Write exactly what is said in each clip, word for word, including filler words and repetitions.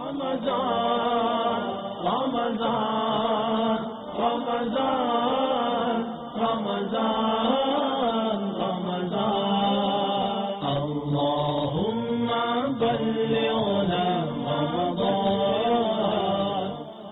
رمضان رمضان رمضان رمضان رمضان اللهم بلغنا رمضان.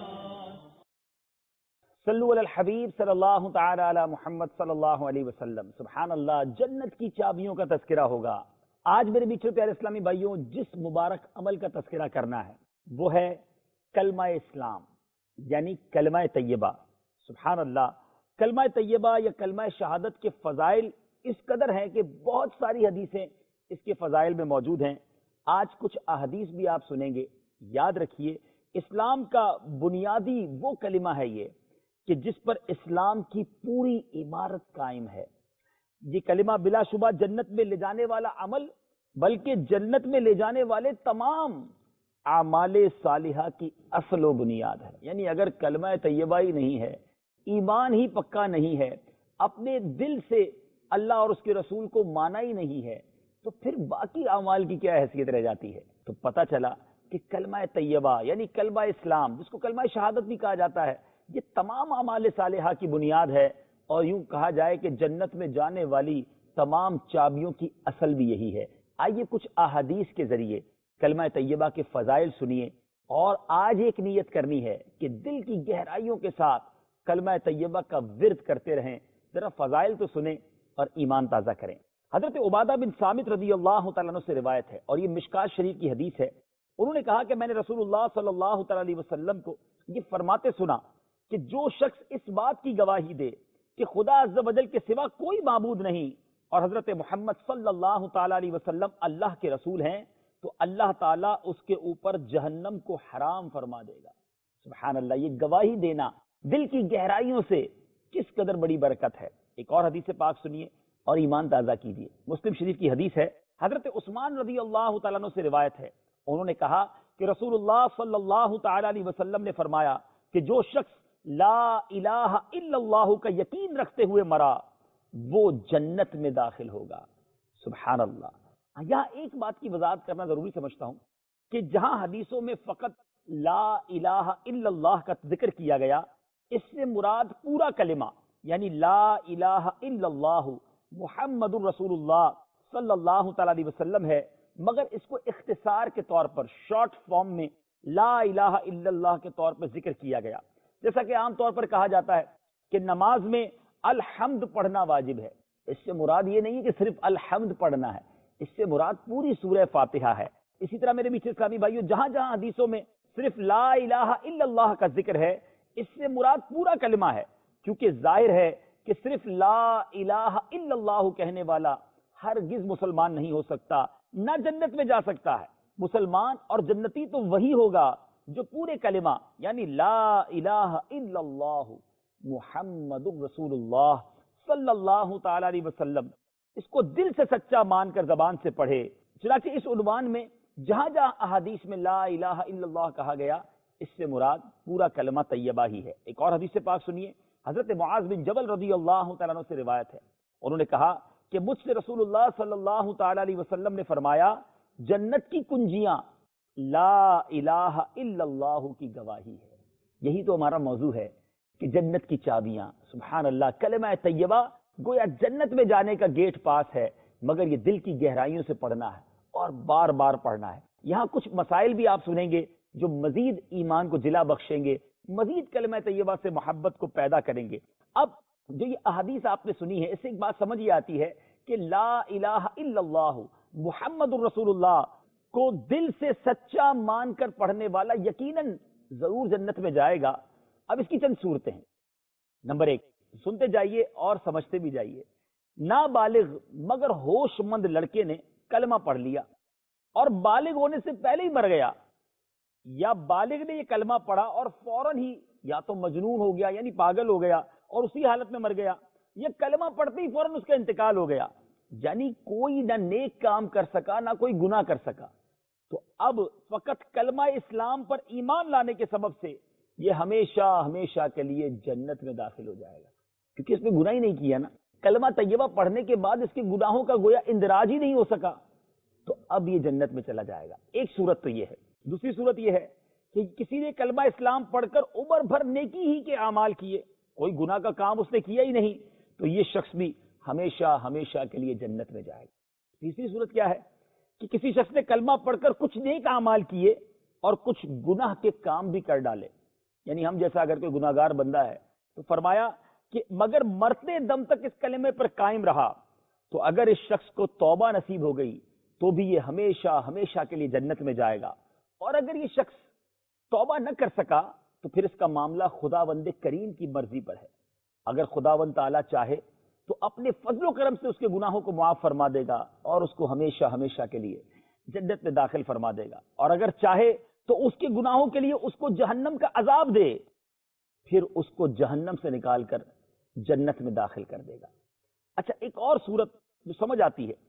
صلو علی الحبیب صلی اللہ تعالی علی محمد صلی اللہ علیہ وسلم. سبحان اللہ. جنت کی چابیوں کا تذکرہ ہوگا. آج میرے میٹھے پیارے اسلامی بھائیوں جس مبارک عمل کا تذکرہ کرنا ہے وہ ہے کلمہ اسلام یعنی کلمہ طیبہ. سبحان اللہ. کلمہ طیبہ یا کلمہ شہادت کے فضائل اس قدر ہیں کہ بہت ساری حدیثیں اس کے فضائل میں موجود ہیں. آج کچھ احادیث بھی آپ سنیں گے. یاد رکھیے اسلام کا بنیادی وہ کلمہ ہے یہ کہ جس پر اسلام کی پوری عمارت قائم ہے. یہ کلمہ بلا شبہ جنت میں لے جانے والا عمل بلکہ جنت میں لے جانے والے تمام اعمال صالحہ کی اصل و بنیاد ہے. یعنی اگر کلمہ طیبہ ہی نہیں ہے، ایمان ہی پکا نہیں ہے، اپنے دل سے اللہ اور اس کے رسول کو مانا ہی نہیں ہے، تو پھر باقی اعمال کی کیا حیثیت رہ جاتی ہے. تو پتہ چلا کہ کلمہ طیبہ یعنی کلمہ اسلام جس کو کلمہ شہادت بھی کہا جاتا ہے یہ تمام اعمال صالحہ کی بنیاد ہے. اور یوں کہا جائے کہ جنت میں جانے والی تمام چابیوں کی اصل بھی یہی ہے. آئیے کچھ احادیث کے ذریعے کلمہ طیبہ کے فضائل سنیے اور آج ایک نیت کرنی ہے کہ دل کی گہرائیوں کے ساتھ کلمہ طیبہ کا ورد کرتے رہیں. ذرا فضائل تو سنیں اور ایمان تازہ کریں. حضرت عبادہ بن صامت رضی اللہ تعالیٰ عنہ سے روایت ہے اور یہ مشکات شریف کی حدیث ہے. انہوں نے کہا کہ میں نے رسول اللہ صلی اللہ تعالیٰ علیہ وسلم کو یہ فرماتے سنا کہ جو شخص اس بات کی گواہی دے کہ خدا عز و جل کے سوا کوئی معبود نہیں اور حضرت محمد صلی اللہ تعالیٰ علیہ وسلم اللہ کے رسول ہیں تو اللہ تعالیٰ اس کے اوپر جہنم کو حرام فرما دے گا. سبحان اللہ. یہ گواہی دینا دل کی گہرائیوں سے کس قدر بڑی برکت ہے. ایک اور حدیث پاک سنیے اور ایمان تازہ کیجیے. مسلم شریف کی حدیث ہے. حضرت عثمان رضی اللہ تعالیٰ عنہ سے روایت ہے. انہوں نے کہا کہ رسول اللہ صلی اللہ تعالیٰ علیہ وسلم نے فرمایا کہ جو شخص لا الہ الا اللہ کا یقین رکھتے ہوئے مرا وہ جنت میں داخل ہوگا. سبحان اللہ. یہاں ایک بات کی وضاحت کرنا ضروری سمجھتا ہوں کہ جہاں حدیثوں میں فقط لا الہ الا اللہ کا ذکر کیا گیا اس سے مراد پورا کلمہ یعنی لا الہ الا اللہ محمد الرسول اللہ صلی اللہ تعالیٰ علیہ وسلم ہے، مگر اس کو اختصار کے طور پر شارٹ فارم میں لا الہ الا اللہ کے طور پر ذکر کیا گیا. جیسا کہ عام طور پر کہا جاتا ہے کہ نماز میں الحمد پڑھنا واجب ہے. اس سے مراد یہ نہیں کہ صرف الحمد پڑھنا ہے، اس سے مراد پوری سورہ فاتحہ ہے. اسی طرح میرے میٹھے اسلامی بھائیوں جہاں جہاں حدیثوں میں صرف لا الہ الا اللہ کا ذکر ہے اس سے مراد پورا کلمہ ہے، کیونکہ ظاہر ہے کہ صرف لا الہ الا اللہ کہنے والا ہرگز مسلمان نہیں ہو سکتا، نہ جنت میں جا سکتا ہے. مسلمان اور جنتی تو وہی ہوگا جو پورے کلمہ یعنی لا الہ الا اللہ محمد الرسول اللہ صلی اللہ تعالی علیہ وسلم اس کو دل سے سچا مان کر زبان سے پڑھے. چنانچہ اس عنوان میں جہاں جہاں احادیث میں لا الہ الا اللہ کہا گیا اس سے مراد پورا کلمہ طیبہ ہی ہے. ایک اور حدیث پاک سنیے. حضرت معاذ بن جبل رضی اللہ تعالیٰ عنہ سے روایت ہے. انہوں نے کہا کہ مجھ سے رسول اللہ صلی اللہ تعالی علیہ وسلم نے فرمایا جنت کی کنجیاں لا الہ الا اللہ کی گواہی ہے. یہی تو ہمارا موضوع ہے کہ جنت کی چابیاں. سبحان اللہ. کلمہ طیبہ گویا جنت میں جانے کا گیٹ پاس ہے، مگر یہ دل کی گہرائیوں سے پڑھنا ہے اور بار بار پڑھنا ہے. یہاں کچھ مسائل بھی آپ سنیں گے جو مزید ایمان کو جلا بخشیں گے، مزید کلمہ طیبہ سے محبت کو پیدا کریں گے. اب جو یہ احادیث آپ نے سنی ہے اس سے ایک بات سمجھ یہ آتی ہے کہ لا الہ الا اللہ محمد الرسول اللہ کو دل سے سچا مان کر پڑھنے والا یقیناً ضرور جنت میں جائے گا. اب اس کی چند صورتیں ہیں. نمبر ایک، سنتے جائیے اور سمجھتے بھی جائیے. نابالغ مگر ہوش مند لڑکے نے کلمہ پڑھ لیا اور بالغ ہونے سے پہلے ہی مر گیا، یا بالغ نے یہ کلمہ پڑھا اور فوراً ہی یا تو مجنون ہو گیا یعنی پاگل ہو گیا اور اسی حالت میں مر گیا، یہ کلمہ پڑھتے ہی فوراً اس کا انتقال ہو گیا. یعنی کوئی نہ نیک کام کر سکا نہ کوئی گناہ کر سکا. تو اب فقط کلمہ اسلام پر ایمان لانے کے سبب سے یہ ہمیشہ ہمیشہ کے لیے جنت میں داخل ہو جائے گا، کیونکہ اس نے گناہ ہی نہیں کیا نا. کلمہ طیبہ پڑھنے کے بعد اس کے گناہوں کا گویا اندراج ہی نہیں ہو سکا، تو اب یہ جنت میں چلا جائے گا. ایک صورت تو یہ ہے. دوسری صورت یہ ہے کہ کسی نے کلمہ اسلام پڑھ کر عمر بھر نیکی ہی کے اعمال کیے، کوئی گناہ کا کام اس نے کیا ہی نہیں، تو یہ شخص بھی ہمیشہ ہمیشہ کے لیے جنت میں جائے گا۔ تیسری صورت کیا ہے کہ کسی شخص نے کلمہ پڑھ کر کچھ نیک اعمال کیے اور کچھ گناہ کے کام بھی کر ڈالے، یعنی ہم جیسا اگر کوئی گناہگار بندہ ہے تو فرمایا کہ مگر مرتے دم تک اس کلمے پر قائم رہا تو اگر اس شخص کو توبہ نصیب ہو گئی تو بھی یہ ہمیشہ ہمیشہ کے لیے جنت میں جائے گا، اور اگر یہ شخص توبہ نہ کر سکا تو پھر اس کا معاملہ خداوند کریم کی مرضی پر ہے۔ اگر خداوند تعالیٰ چاہے تو اپنے فضل و کرم سے اس کے گناہوں کو معاف فرما دے گا اور اس کو ہمیشہ ہمیشہ کے لیے جنت میں داخل فرما دے گا، اور اگر چاہے تو اس کے گناہوں کے لیے اس کو جہنم کا عذاب دے، پھر اس کو جہنم سے نکال کر جنت میں داخل کر دے گا۔ اچھا، ایک اور صورت جو سمجھ آتی ہے،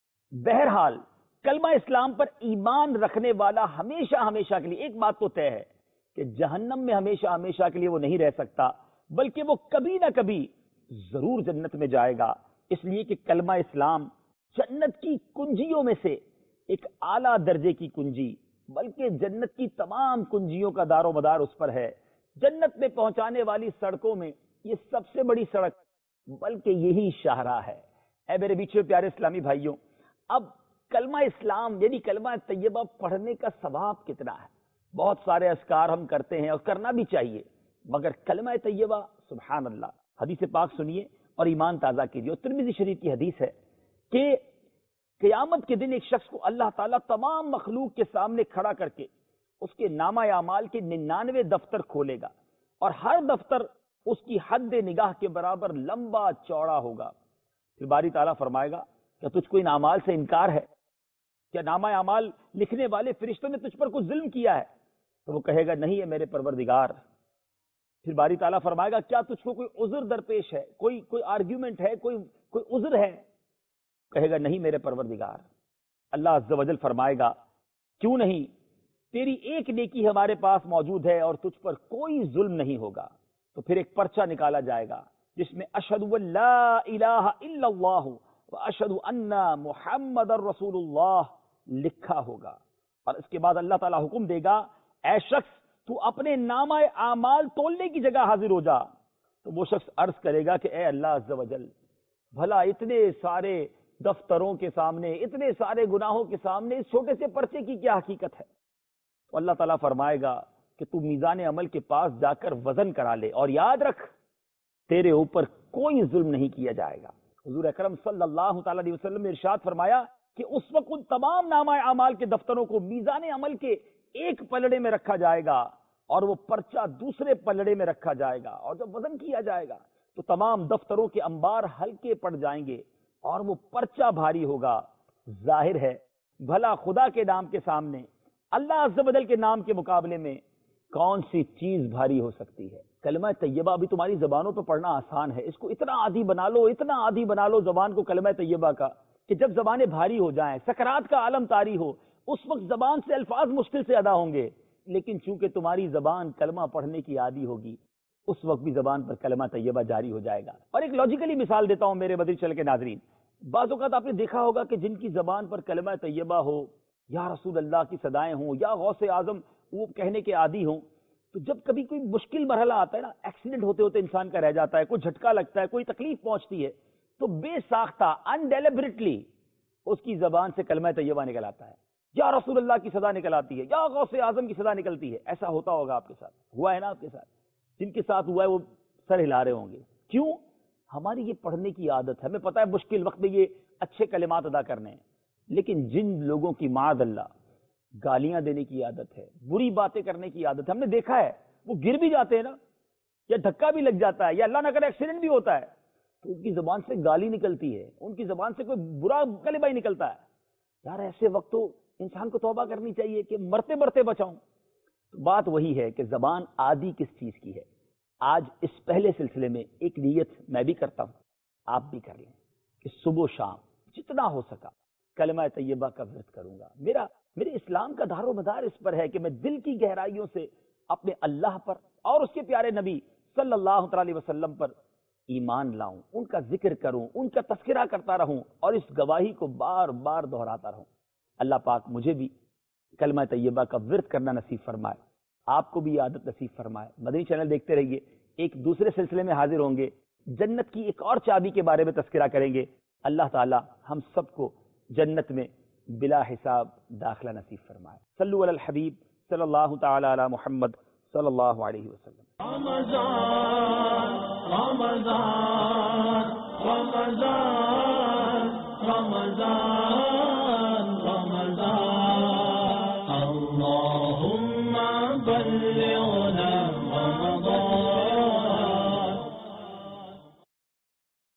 بہرحال کلمہ اسلام پر ایمان رکھنے والا ہمیشہ ہمیشہ کے لیے، ایک بات تو طے ہے کہ جہنم میں ہمیشہ ہمیشہ کے لیے وہ نہیں رہ سکتا، بلکہ وہ کبھی نہ کبھی ضرور جنت میں جائے گا، اس لیے کہ کلمہ اسلام جنت کی کنجیوں میں سے ایک اعلیٰ درجے کی کنجی، بلکہ جنت کی تمام کنجیوں کا دار و مدار اس پر ہے۔ جنت میں پہنچانے والی سڑکوں میں یہ سب سے بڑی سڑک بلکہ یہی شاہراہ ہے۔ اے میرے بیچے پیارے اسلامی بھائیوں، اب کلمہ اسلام یعنی کلمہ طیبہ پڑھنے کا ثواب کتنا ہے؟ بہت سارے اذکار ہم کرتے ہیں اور کرنا بھی چاہیے، مگر کلمہ طیبہ سبحان اللہ، حدیث پاک سنیے اور ایمان تازہ کیجیے۔ ترمذی شریف کی حدیث ہے کہ قیامت کے دن ایک شخص کو اللہ تعالیٰ تمام مخلوق کے سامنے کھڑا کر کے اس کے نامہ اعمال کے ننانوے دفتر کھولے گا، اور ہر دفتر اس کی حد نگاہ کے برابر لمبا چوڑا ہوگا۔ پھر باری تعالیٰ فرمائے گا کیا تجھ کو ان اعمال سے انکار ہے؟ کیا نامہ اعمال لکھنے والے فرشتوں نے تجھ پر کچھ ظلم کیا ہے؟ تو وہ کہے گا نہیں ہے میرے پروردگار۔ پھر باری تعالیٰ فرمائے گا کیا تجھ کو کوئی عذر درپیش ہے، کوئی کوئی آرگیومنٹ ہے، کوئی کوئی عذر ہے؟ کہے گا نہیں میرے پروردگار۔ اللہ عز و جل فرمائے گا کیوں نہیں، تیری ایک نیکی ہمارے پاس موجود ہے اور تجھ پر کوئی ظلم نہیں ہوگا۔ تو پھر ایک پرچہ نکالا جائے گا جس میں اشہد ان لا الہ الا اللہ واشہد ان محمد رسول اللہ لکھا ہوگا، اور اس کے بعد اللہ تعالیٰ حکم دے گا اے شخص تو اپنے نامہ اعمال تولنے کی جگہ حاضر ہو جا۔ تو وہ شخص عرض کرے گا کہ اے اللہ عز و جل، بھلا اتنے سارے دفتروں کے سامنے، اتنے سارے گناہوں کے سامنے اس چھوٹے سے پرچے کی کیا حقیقت ہے؟ تو اللہ تعالیٰ فرمائے گا کہ تو میزان عمل کے پاس جا کر وزن کرا لے، اور یاد رکھ تیرے اوپر کوئی ظلم نہیں کیا جائے گا۔ حضور اکرم صلی اللہ تعالی علیہ وسلم نے ارشاد فرمایا کہ اس وقت ان تمام نامہ اعمال کے دفتروں کو میزان عمل کے ایک پلڑے میں رکھا جائے گا اور وہ پرچہ دوسرے پلڑے میں رکھا جائے گا، اور جب وزن کیا جائے گا تو تمام دفتروں کے انبار ہلکے پڑ جائیں گے اور وہ پرچہ بھاری ہوگا۔ ظاہر ہے بھلا خدا کے نام کے سامنے اللہ عز و جل کے نام کے مقابلے میں کون سی چیز بھاری ہو سکتی ہے؟ کلمہ طیبہ بھی تمہاری زبانوں پہ پڑھنا آسان ہے، اس کو اتنا عادی بنا لو، اتنا عادی بنا لو زبان کو کلمہ طیبہ کا کہ جب زبانیں بھاری ہو جائیں، سکرات کا عالم طاری ہو، اس وقت زبان سے الفاظ مشکل سے ادا ہوں گے، لیکن چونکہ تمہاری زبان کلمہ پڑھنے کی عادی ہوگی، اس وقت بھی زبان پر کلمہ طیبہ جاری ہو جائے گا۔ اور ایک لاجیکلی مثال دیتا ہوں میرے بدر چل کے ناظرین، بعض اوقات آپ نے دیکھا ہوگا کہ جن کی زبان پر کلمہ طیبہ ہو، یا رسول اللہ کی صدائیں ہوں، یا غوث اعظم وہ کہنے کے عادی ہوں، تو جب کبھی کوئی مشکل مرحلہ آتا ہے نا، ایکسیڈنٹ ہوتے ہوتے انسان کا رہ جاتا ہے، کوئی جھٹکا لگتا ہے، کوئی تکلیف پہنچتی ہے، تو بے ساختہ انڈیلیبریٹلی اس کی زبان سے کلمہ طیبہ نکل آتا ہے، یا رسول اللہ کی صدا نکل آتی ہے، یا غوث اعظم کی صدا نکلتی ہے۔ ایسا ہوتا ہوگا آپ کے ساتھ، ہوا ہے نا آپ کے ساتھ؟ جن کے ساتھ ہوا ہے وہ سر ہلا رہے ہوں گے۔ کیوں؟ ہماری یہ پڑھنے کی عادت ہے، ہمیں پتہ ہے مشکل وقت میں یہ اچھے کلمات ادا کرنے ہیں، لیکن جن لوگوں کی معاذ اللہ گالیاں دینے کی عادت ہے، بری باتیں کرنے کی عادت ہے، ہم نے دیکھا ہے وہ گر بھی جاتے ہیں نا، یا دھکا بھی لگ جاتا ہے، یا اللہ نہ کرے ایکسیڈنٹ بھی ہوتا ہے، تو ان کی زبان سے گالی نکلتی ہے، ان کی زبان سے کوئی برا کلمہ ہی نکلتا ہے۔ یار ایسے وقت تو انسان کو توبہ کرنی چاہیے کہ مرتے مرتے بچاؤں۔ تو بات وہی ہے کہ زبان عادی کس چیز کی ہے۔ آج اس پہلے سلسلے میں ایک نیت میں بھی کرتا ہوں، آپ بھی کر لیں کہ صبح و شام جتنا ہو سکا کلمہ طیبہ کا ورد کروں گا۔ میرا میرے اسلام کا دار و مدار اس پر ہے کہ میں دل کی گہرائیوں سے اپنے اللہ پر اور اس کے پیارے نبی صلی اللہ علیہ وسلم پر ایمان لاؤں، ان کا ذکر کروں، ان کا تذکرہ کرتا رہوں اور اس گواہی کو بار بار دہراتا رہوں۔ اللہ پاک مجھے بھی کلمہ طیبہ کا ورد کرنا نصیب فرمائے۔ آپ کو بھی یہ عادت نصیب فرمائے. مدنی چینل دیکھتے رہیے. ایک دوسرے سلسلے میں حاضر ہوں گے. جنت کی ایک اور چابی کے بارے میں تذکرہ کریں گے. اللہ تعالی ہم سب کو جنت میں بلا حساب داخلہ نصیب فرمائے. صلو علی الحبیب صلی اللہ تعالی علی محمد صلی اللہ علیہ وسلم. رمضان رمضان رمضان رمضان رمضان اللهم بلغ